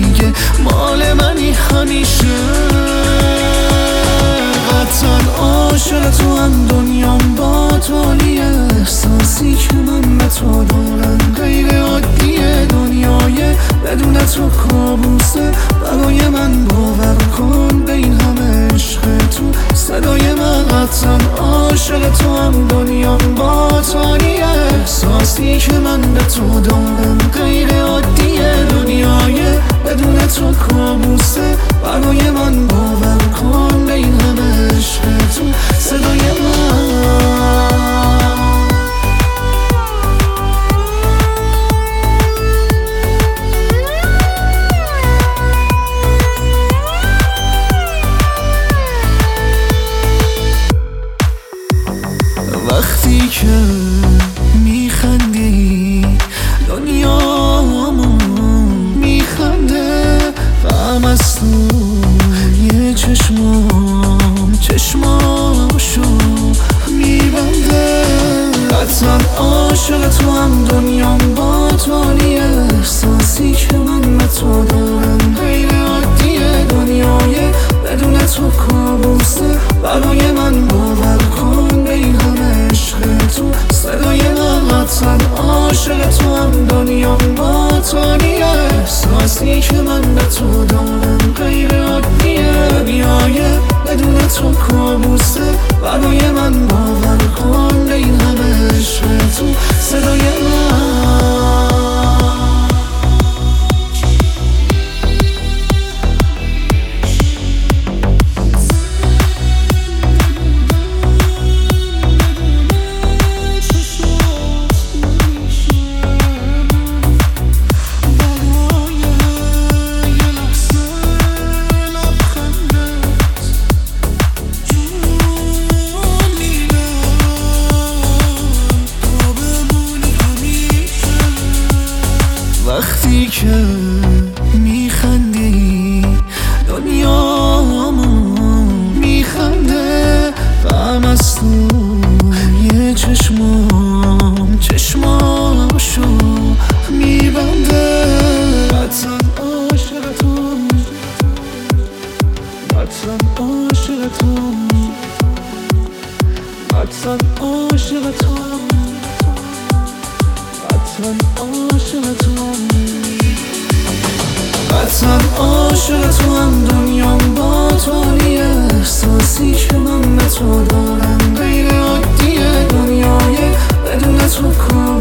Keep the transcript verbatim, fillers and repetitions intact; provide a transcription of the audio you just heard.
دیگه مال منی همیشه. قطعا عاشق تو هم دنیام با تولی، احساسی که من به تو دارم غیر عادیه. دنیای بدون تو کابوسه برای من، باور کن به این همه عشق تو صدای من. قطعا عاشق تو هم دنیام با تولی، احساسی که من به تو دارم غیر عادیه. دنیای بدون تو کابوسه برای من، باور کن به این همه عشق تو صدای من. وقتی که میخندی دنیامون میخنده، غم از توی چشمام چشماشو میبنده. قطعا عاشق تو هم دنیام با تولی، احساسی که من به تو دارم غیر عادیه. دنیای بدون تو کابوسه برای من، باور کن به این همه عشق تو صدای من. قطعا عاشق تو هم دنیام با تولی، احساسی که من به تو دارم غیر عادیه. دنیای بدون تو کابوسه برای من، باور کن به این همه عشق تو صدای من. وقتی که میخندی دنیامون میخنده، غم از توی چشمام چشماشو میبنده. قطعا عاشق تو، قطعا عاشق تو، قطعا عاشق تو، قطعا عاشق تو. قطعا عاشق تو هم دنیام با تولی، احساسی که من به تو دارم غیر عادیه. دنیای بدون تو کابوسه